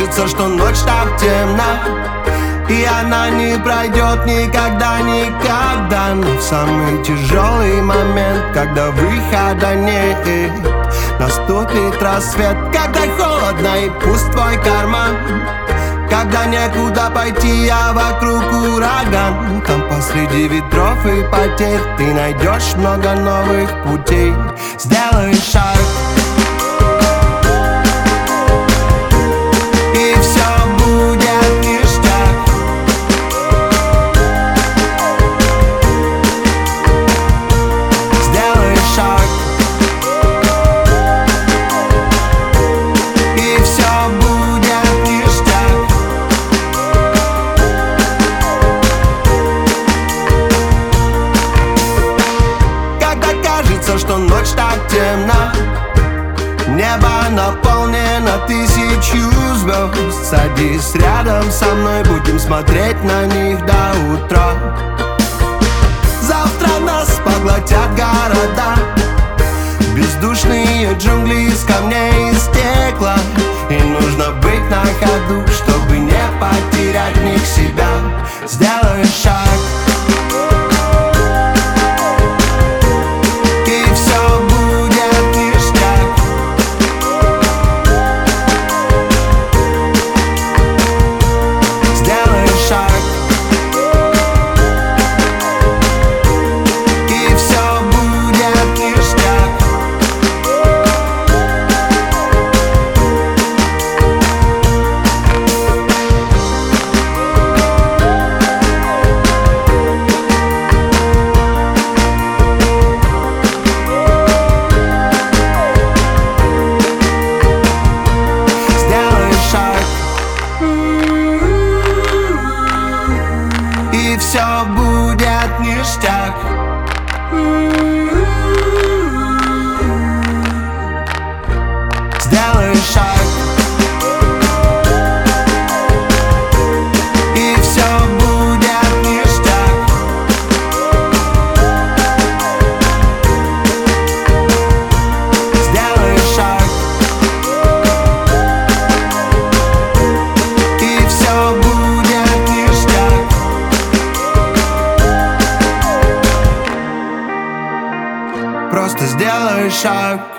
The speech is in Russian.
кажется, что ночь так темна, и она не пройдет никогда, никогда. Но в самый тяжелый момент, когда выхода нет, наступит рассвет, когда холодно и пуст твой карман, когда некуда пойти, а вокруг ураган. Там посреди ветров и потерь ты найдешь много новых путей. Сделай шаг, и все будет ништяк. Сделай шаг, и все будет ништяк. Когда кажется, что ночь так темна, небо наполнено тысячью звезд, садись рядом со мной, будем смотреть на них до утра. Завтра нас поглотят города, бездушные джунгли из камней и стекла, и нужно быть на ходу, чтобы не потерять в них себя. Сделай шаг, и все будет ништяк. Сделай шаг, и все будет ништяк. Сделай шаг, и все будет ништяк. Просто сделай шаг.